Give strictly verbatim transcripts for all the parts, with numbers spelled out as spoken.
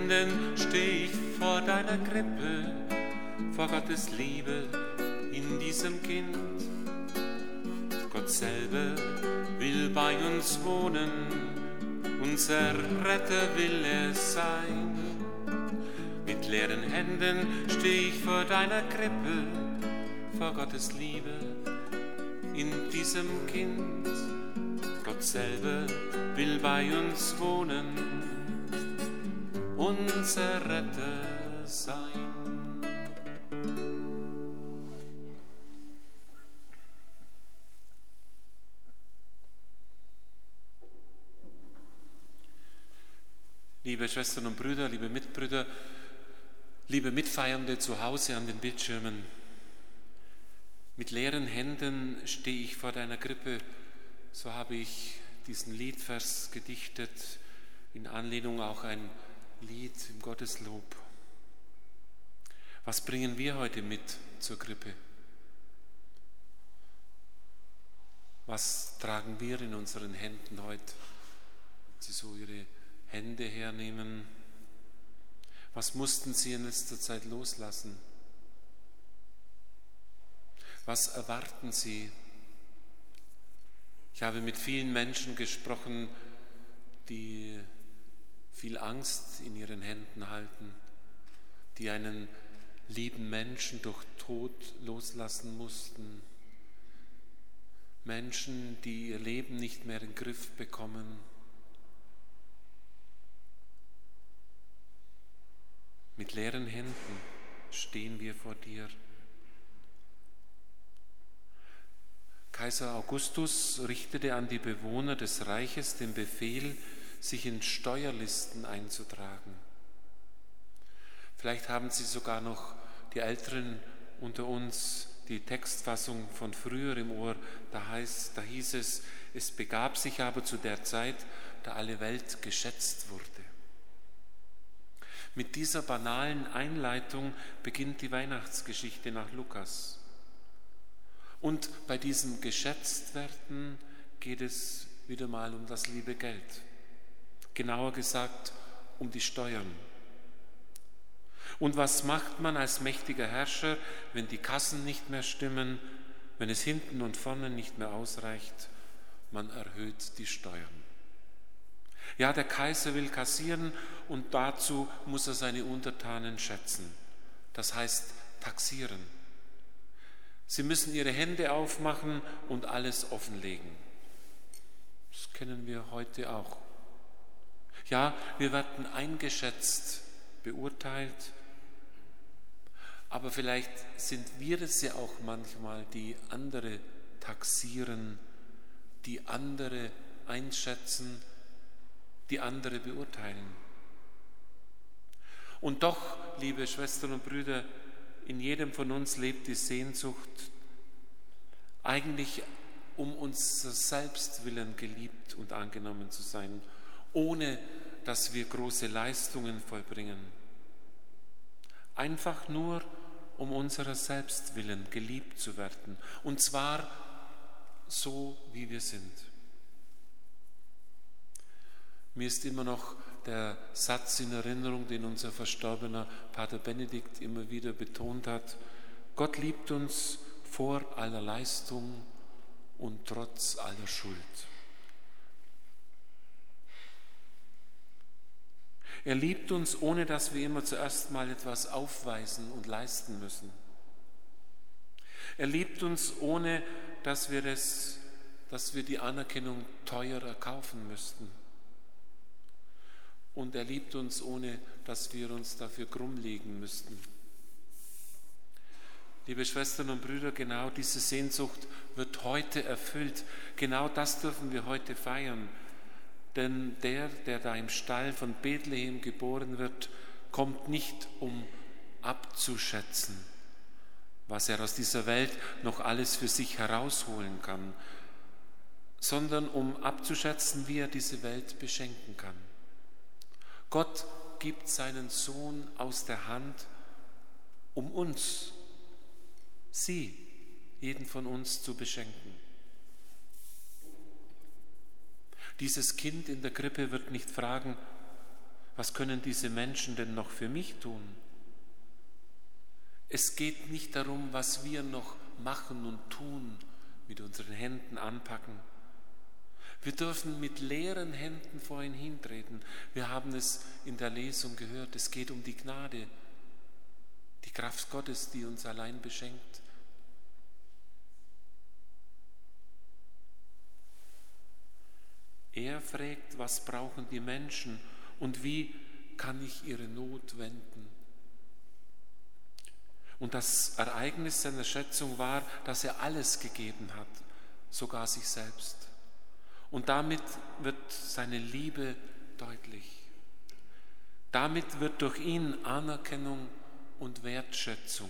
Händen steh ich vor deiner Krippe, vor Gottes Liebe in diesem Kind. Gott selber will bei uns wohnen, unser Retter will er sein. Mit leeren Händen steh ich vor deiner Krippe, vor Gottes Liebe in diesem Kind. Gott selber will bei uns wohnen, unser Retter sein. Liebe Schwestern und Brüder, liebe Mitbrüder, liebe Mitfeiernde zu Hause an den Bildschirmen, mit leeren Händen stehe ich vor deiner Krippe, so habe ich diesen Liedvers gedichtet, in Anlehnung auch ein Lied im Gotteslob. Was bringen wir heute mit zur Krippe? Was tragen wir in unseren Händen heute? Wenn Sie so Ihre Hände hernehmen. Was mussten Sie in letzter Zeit loslassen? Was erwarten Sie? Ich habe mit vielen Menschen gesprochen, die viel Angst in ihren Händen halten, die einen lieben Menschen durch Tod loslassen mussten. Menschen, die ihr Leben nicht mehr in den Griff bekommen. Mit leeren Händen stehen wir vor dir. Kaiser Augustus richtete an die Bewohner des Reiches den Befehl, sich in Steuerlisten einzutragen. Vielleicht haben Sie sogar noch die Älteren unter uns die Textfassung von früher im Ohr. Da, heißt, da hieß es, es begab sich aber zu der Zeit, da alle Welt geschätzt wurde. Mit dieser banalen Einleitung beginnt die Weihnachtsgeschichte nach Lukas. Und bei diesem Geschätztwerden geht es wieder mal um das liebe Geld. Genauer gesagt, um die Steuern. Und was macht man als mächtiger Herrscher, wenn die Kassen nicht mehr stimmen, wenn es hinten und vorne nicht mehr ausreicht? Man erhöht die Steuern. Ja, der Kaiser will kassieren und dazu muss er seine Untertanen schätzen. Das heißt taxieren. Sie müssen ihre Hände aufmachen und alles offenlegen. Das kennen wir heute auch. Ja, wir werden eingeschätzt, beurteilt, aber vielleicht sind wir es ja auch manchmal, die andere taxieren, die andere einschätzen, die andere beurteilen. Und doch, liebe Schwestern und Brüder, in jedem von uns lebt die Sehnsucht, eigentlich um unser Selbstwillen geliebt und angenommen zu sein, ohne dass wir große Leistungen vollbringen. Einfach nur um unserer Selbstwillen geliebt zu werden, und zwar so, wie wir sind. Mir ist immer noch der Satz in Erinnerung, den unser verstorbener Pater Benedikt immer wieder betont hat: Gott liebt uns vor aller Leistung und trotz aller Schuld. Er liebt uns, ohne dass wir immer zuerst mal etwas aufweisen und leisten müssen. Er liebt uns, ohne dass wir, es, dass wir die Anerkennung teuer erkaufen müssten. Und er liebt uns, ohne dass wir uns dafür krumm legen müssten. Liebe Schwestern und Brüder, genau diese Sehnsucht wird heute erfüllt. Genau das dürfen wir heute feiern. Denn der, der da im Stall von Bethlehem geboren wird, kommt nicht, um abzuschätzen, was er aus dieser Welt noch alles für sich herausholen kann, sondern um abzuschätzen, wie er diese Welt beschenken kann. Gott gibt seinen Sohn aus der Hand, um uns, sie, jeden von uns zu beschenken. Dieses Kind in der Krippe wird nicht fragen, Was können diese Menschen denn noch für mich tun? Es geht nicht darum, was wir noch machen und tun, mit unseren Händen anpacken. Wir dürfen mit leeren Händen vor ihn hintreten. Wir haben es in der Lesung gehört. Es geht um die Gnade, die Kraft Gottes, die uns allein beschenkt. Er fragt, was brauchen die Menschen und wie kann ich ihre Not wenden? Und das Ereignis seiner Schöpfung war, dass er alles gegeben hat, sogar sich selbst. Und damit wird seine Liebe deutlich. Damit wird durch ihn Anerkennung und Wertschätzung.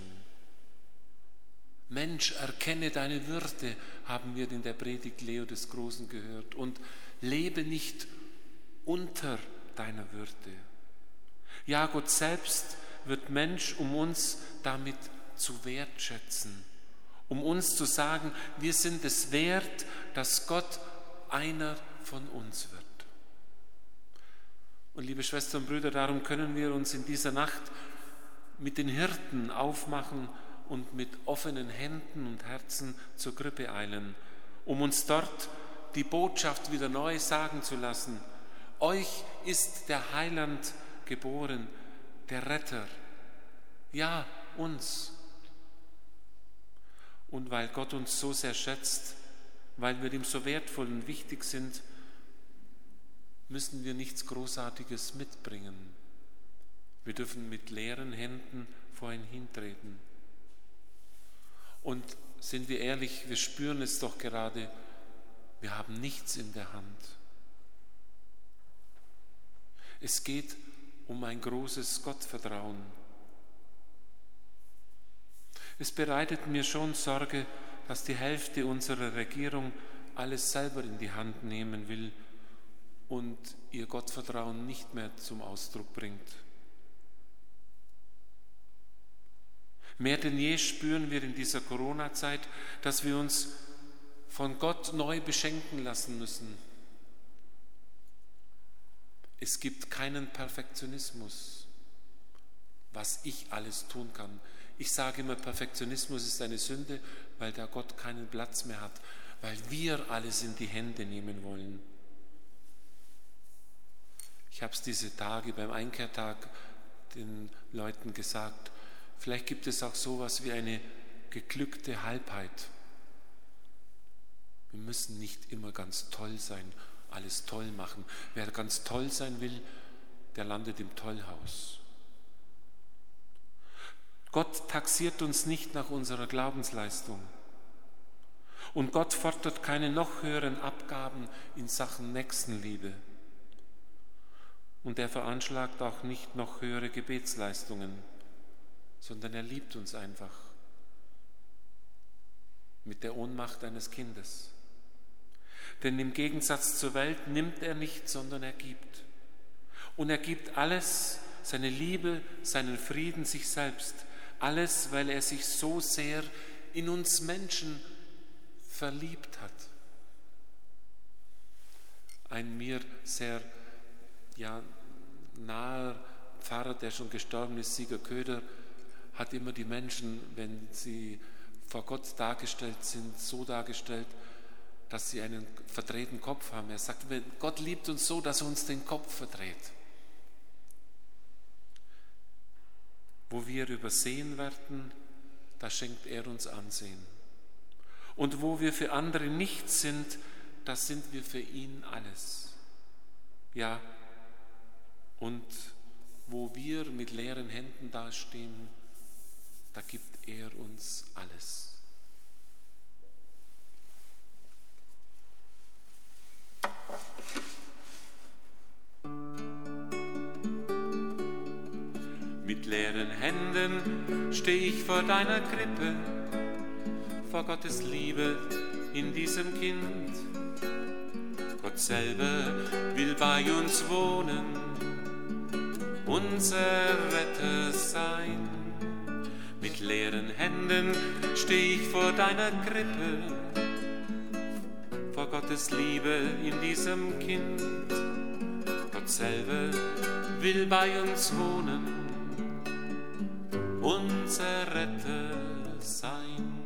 Mensch, erkenne deine Würde, haben wir in der Predigt Leo des Großen gehört. Und lebe nicht unter deiner Würde. Ja, Gott selbst wird Mensch, um uns damit zu wertschätzen, um uns zu sagen, wir sind es wert, dass Gott einer von uns wird. Und liebe Schwestern und Brüder, darum können wir uns in dieser Nacht mit den Hirten aufmachen und mit offenen Händen und Herzen zur Krippe eilen, um uns dort die Botschaft wieder neu sagen zu lassen. Euch ist der Heiland geboren, der Retter. Ja, uns. Und weil Gott uns so sehr schätzt, weil wir ihm so wertvoll und wichtig sind, müssen wir nichts Großartiges mitbringen. Wir dürfen mit leeren Händen vor ihn hintreten. Und sind wir ehrlich, wir spüren es doch gerade, wir haben nichts in der Hand. Es geht um ein großes Gottvertrauen. Es bereitet mir schon Sorge, dass die Hälfte unserer Regierung alles selber in die Hand nehmen will und ihr Gottvertrauen nicht mehr zum Ausdruck bringt. Mehr denn je spüren wir in dieser Corona-Zeit, dass wir uns von Gott neu beschenken lassen müssen. Es gibt keinen Perfektionismus, was ich alles tun kann. Ich sage immer, Perfektionismus ist eine Sünde, weil da Gott keinen Platz mehr hat, weil wir alles in die Hände nehmen wollen. Ich habe es diese Tage beim Einkehrtag den Leuten gesagt, vielleicht gibt es auch sowas wie eine geglückte Halbheit. Wir müssen nicht immer ganz toll sein, alles toll machen. Wer ganz toll sein will, der landet im Tollhaus. Gott taxiert uns nicht nach unserer Glaubensleistung. Und Gott fordert keine noch höheren Abgaben in Sachen Nächstenliebe. Und er veranschlagt auch nicht noch höhere Gebetsleistungen, sondern er liebt uns einfach mit der Ohnmacht eines Kindes. Denn im Gegensatz zur Welt nimmt er nicht, sondern er gibt. Und er gibt alles, seine Liebe, seinen Frieden, sich selbst. Alles, weil er sich so sehr in uns Menschen verliebt hat. Ein mir sehr ja, naher Pfarrer, der schon gestorben ist, Sieger Köder, hat immer die Menschen, wenn sie vor Gott dargestellt sind, so dargestellt, dass sie einen verdrehten Kopf haben. Er sagt, Gott liebt uns so, dass er uns den Kopf verdreht. Wo wir übersehen werden, da schenkt er uns Ansehen. Und wo wir für andere nichts sind, da sind wir für ihn alles. Ja, und wo wir mit leeren Händen dastehen, da gibt er uns alles. Mit leeren Händen stehe ich vor deiner Krippe, vor Gottes Liebe in diesem Kind. Gott selber will bei uns wohnen, unser Retter sein. Mit leeren Händen stehe ich vor deiner Krippe, vor Gottes Liebe in diesem Kind. Gott selber will bei uns wohnen, unser Retter sein.